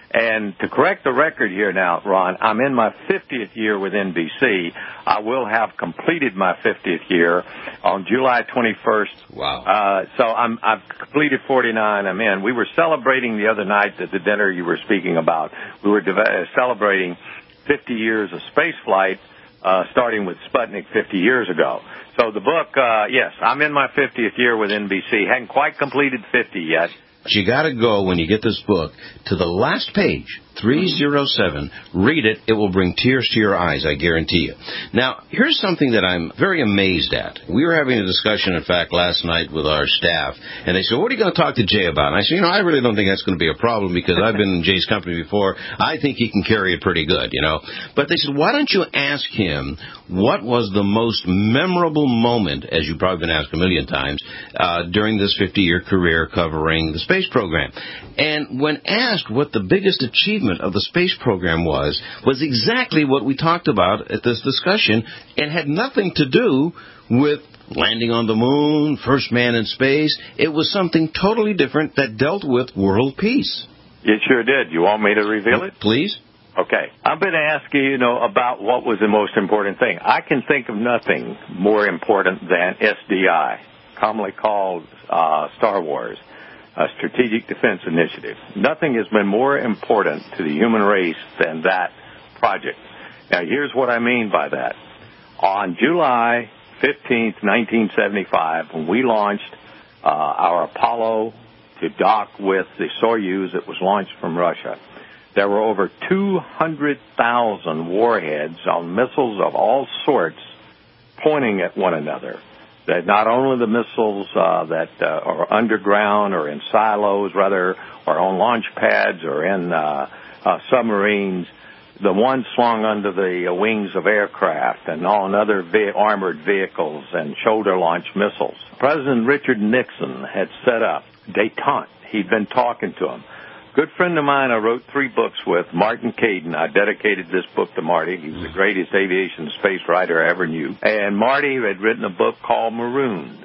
And to correct the record here now, Ron, I'm in my 50th year with NBC. I will have completed my 50th year on July 21st. Wow. So I've completed 49. I'm in. We were celebrating the other night at the dinner you were speaking about. We were celebrating 50 years of space flight, starting with Sputnik 50 years ago. So the book, yes, I'm in my 50th year with NBC. Hadn't quite completed 50 yet. You got to go, when you get this book, to the last page, 307. Read it. It will bring tears to your eyes, I guarantee you. Now, here's something that I'm very amazed at. We were having a discussion, in fact, last night with our staff, and they said, what are you going to talk to Jay about? And I said, I really don't think that's going to be a problem because I've been in Jay's company before. I think he can carry it pretty good, But they said, why don't you ask him what was the most memorable moment, as you've probably been asked a million times, during this 50-year career covering the space program. And when asked what the biggest achievement of the space program was exactly what we talked about at this discussion, and had nothing to do with landing on the moon, first man in space. It was something totally different that dealt with world peace. It sure did. You want me to reveal it? Please. Okay. I'm going to ask you, about what was the most important thing. I can think of nothing more important than SDI, commonly called Star Wars. A strategic defense initiative. Nothing has been more important to the human race than that project. Now, here's what I mean by that. On July 15th, 1975, when we launched our Apollo to dock with the Soyuz that was launched from Russia, there were over 200,000 warheads on missiles of all sorts pointing at one another. That not only the missiles that are underground or in silos, rather, or on launch pads or in submarines, the ones slung under the wings of aircraft and on other armored vehicles and shoulder-launched missiles. President Richard Nixon had set up détente. He'd been talking to him. Good friend of mine I wrote 3 books with, Martin Caden. I dedicated this book to Marty. He was the greatest aviation space writer I ever knew. And Marty had written a book called Marooned.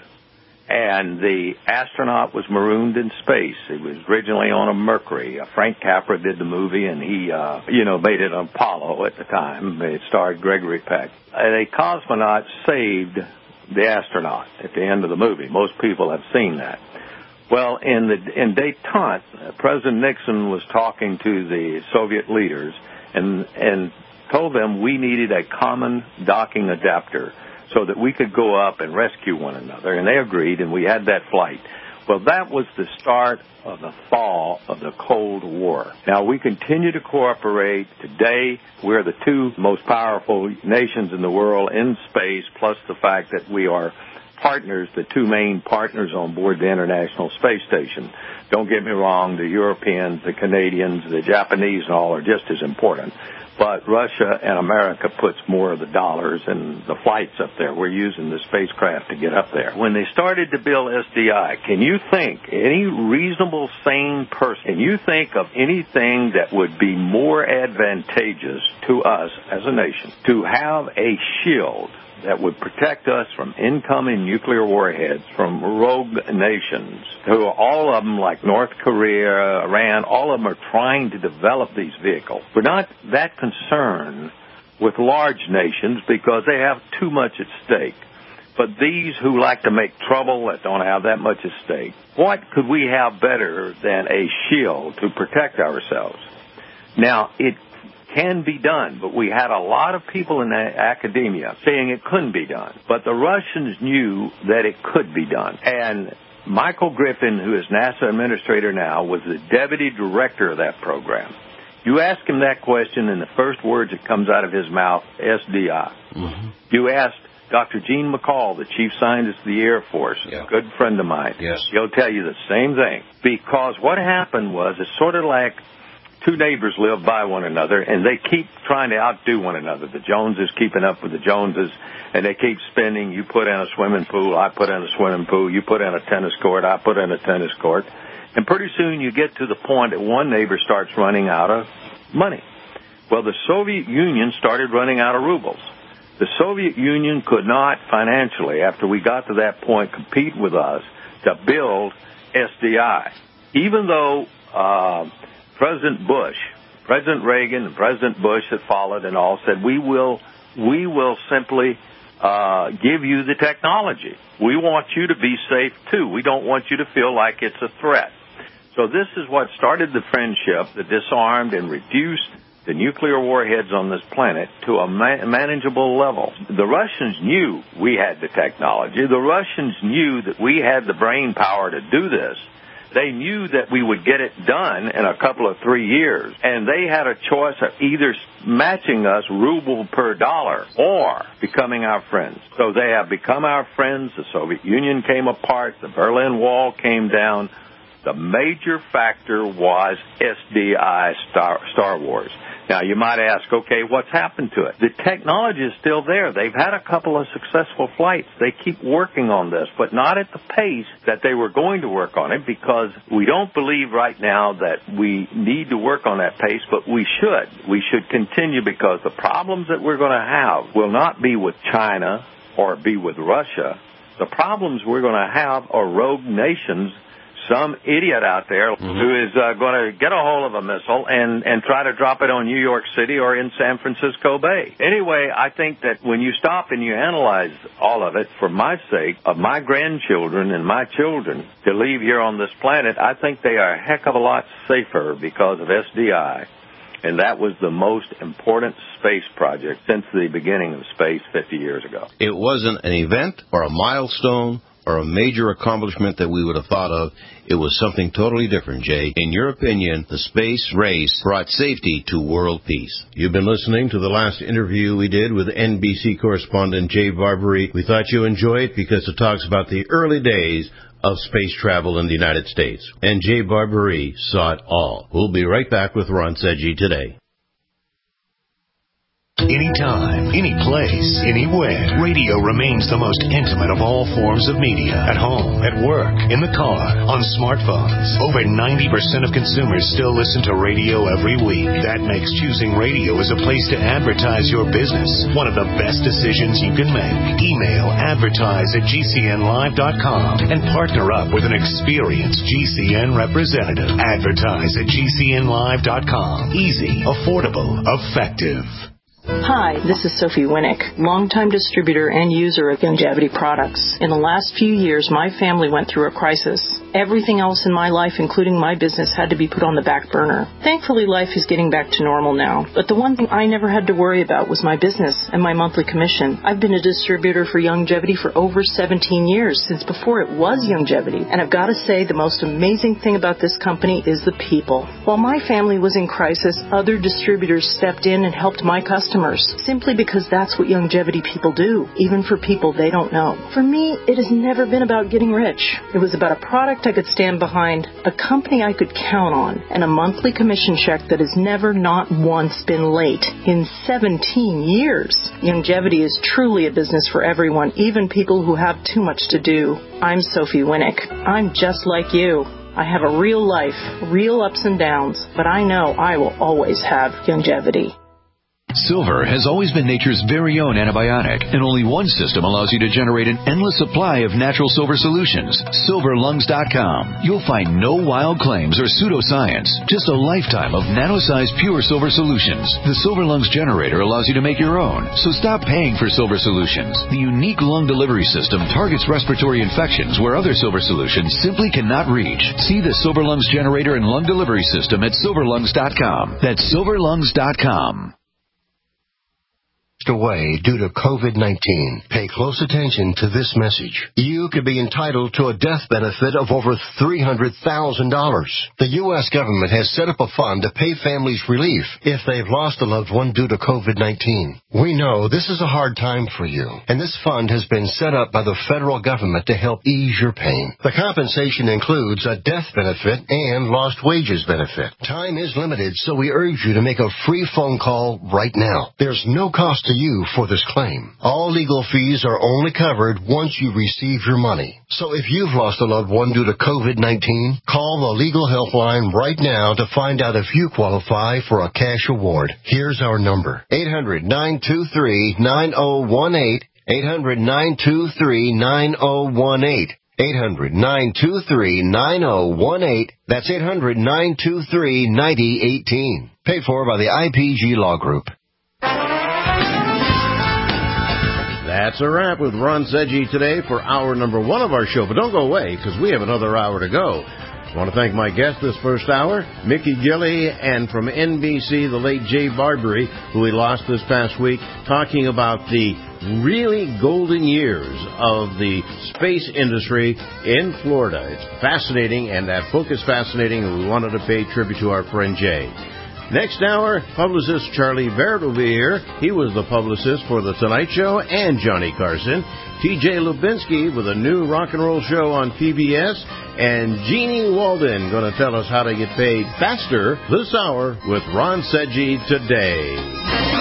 And the astronaut was marooned in space. He was originally on a Mercury. Frank Capra did the movie, and he, made it on Apollo at the time. It starred Gregory Peck. And a cosmonaut saved the astronaut at the end of the movie. Most people have seen that. Well, in détente, President Nixon was talking to the Soviet leaders and told them we needed a common docking adapter so that we could go up and rescue one another. And they agreed, and we had that flight. Well, that was the start of the fall of the Cold War. Now, we continue to cooperate. Today, we're the 2 most powerful nations in the world in space, plus the fact that we are partners, the 2 main partners on board the International Space Station. Don't get me wrong, the Europeans, the Canadians, the Japanese and all are just as important. But Russia and America puts more of the dollars and the flights up there. We're using the spacecraft to get up there. When they started to build SDI, can you think, any reasonable, sane person, can you think of anything that would be more advantageous to us as a nation to have a shield that would protect us from incoming nuclear warheads from rogue nations, who all of them, like North Korea, Iran, all of them are trying to develop these vehicles. We're not that concerned with large nations because they have too much at stake. But these who like to make trouble, that don't have that much at stake, what could we have better than a shield to protect ourselves? Now, it can be done, but we had a lot of people in academia saying it couldn't be done. But the Russians knew that it could be done. And Michael Griffin, who is NASA administrator now, was the deputy director of that program. You ask him that question, and the first words that comes out of his mouth, SDI. Mm-hmm. You ask Dr. Gene McCall, the chief scientist of the Air Force, a good friend of mine. Yes. He'll tell you the same thing. Because what happened was, it's sort of like 2 neighbors live by one another, and they keep trying to outdo one another. The Joneses keeping up with the Joneses, and they keep spending. You put in a swimming pool, I put in a swimming pool. You put in a tennis court, I put in a tennis court. And pretty soon you get to the point that one neighbor starts running out of money. Well, the Soviet Union started running out of rubles. The Soviet Union could not financially, after we got to that point, compete with us to build SDI. Even though President Bush, President Reagan, and President Bush that followed and all said, we will simply give you the technology. We want you to be safe, too. We don't want you to feel like it's a threat. So this is what started the friendship that disarmed and reduced the nuclear warheads on this planet to a manageable level. The Russians knew we had the technology. The Russians knew that we had the brain power to do this. They knew that we would get it done in a couple of 3 years, and they had a choice of either matching us ruble per dollar or becoming our friends. So they have become our friends. The Soviet Union came apart. The Berlin Wall came down. The major factor was SDI, Star Wars. Now, you might ask, okay, what's happened to it? The technology is still there. They've had a couple of successful flights. They keep working on this, but not at the pace that they were going to work on it, because we don't believe right now that we need to work on that pace, but we should. We should continue, because the problems that we're going to have will not be with China or be with Russia. The problems we're going to have are rogue nations, some idiot out there who is going to get a hold of a missile and try to drop it on New York City or in San Francisco Bay. Anyway, I think that when you stop and you analyze all of it, for my sake, of my grandchildren and my children to leave here on this planet, I think they are a heck of a lot safer because of SDI. And that was the most important space project since the beginning of space 50 years ago. It wasn't an event or a milestone or a major accomplishment that we would have thought of. It was something totally different, Jay. In your opinion, the space race brought safety to world peace. You've been listening to the last interview we did with NBC correspondent Jay Barbary. We thought you enjoyed it because it talks about the early days of space travel in the United States. And Jay Barbary saw it all. We'll be right back with Ron Seggi today. Anytime, any place, anywhere. Radio remains the most intimate of all forms of media. At home, at work, in the car, on smartphones. Over 90% of consumers still listen to radio every week. That makes choosing radio as a place to advertise your business one of the best decisions you can make. Email advertise@gcnlive.com and partner up with an experienced GCN representative. Advertise@gcnlive.com. Easy, affordable, effective. Hi, this is Sophie Winnick, longtime distributor and user of Youngevity products. In the last few years, my family went through a crisis. Everything else in my life, including my business, had to be put on the back burner. Thankfully, life is getting back to normal now. But the one thing I never had to worry about was my business and my monthly commission. I've been a distributor for Youngevity for over 17 years, since before it was Youngevity. And I've got to say, the most amazing thing about this company is the people. While my family was in crisis, other distributors stepped in and helped my customers, simply because that's what Youngevity people do, even for people they don't know. For me, it has never been about getting rich. It was about a product I could stand behind, a company I could count on, and a monthly commission check that has never, not once, been late in 17 years. Youngevity is truly a business for everyone, even people who have too much to do. I'm Sophie Winnick. I'm just like you. I have a real life, real ups and downs, but I know I will always have Youngevity. Silver has always been nature's very own antibiotic, and only one system allows you to generate an endless supply of natural silver solutions. SilverLungs.com. You'll find no wild claims or pseudoscience, just a lifetime of nano-sized pure silver solutions. The Silver Lungs generator allows you to make your own, so stop paying for silver solutions. The unique lung delivery system targets respiratory infections where other silver solutions simply cannot reach. See the Silver Lungs generator and lung delivery system at SilverLungs.com. That's SilverLungs.com. Away due to COVID-19. Pay close attention to this message. You could be entitled to a death benefit of over $300,000. The U.S. government has set up a fund to pay families relief if they've lost a loved one due to COVID-19. We know this is a hard time for you, and this fund has been set up by the federal government to help ease your pain. The compensation includes a death benefit and lost wages benefit. Time is limited, so we urge you to make a free phone call right now. There's no cost to you for this claim. All legal fees are only covered once you receive your money. So if you've lost a loved one due to COVID-19, call the legal helpline right now to find out if you qualify for a cash award. Here's our number: 800-923-9018. 800-923-9018. 800-923-9018. That's 800-923-9018. Paid for by the IPG Law Group. That's a wrap with Ron Seggi today for hour number 1 of our show. But don't go away, because we have another hour to go. I want to thank my guest this first hour, Mickey Gilley, and from NBC, the late Jay Barbary, who we lost this past week, talking about the really golden years of the space industry in Florida. It's fascinating, and that book is fascinating, and we wanted to pay tribute to our friend Jay. Next hour, publicist Charlie Barrett will be here. He was the publicist for The Tonight Show and Johnny Carson. T.J. Lubinsky with a new rock and roll show on PBS. And Jeannie Walden going to tell us how to get paid faster this hour with Ron Seggi Today.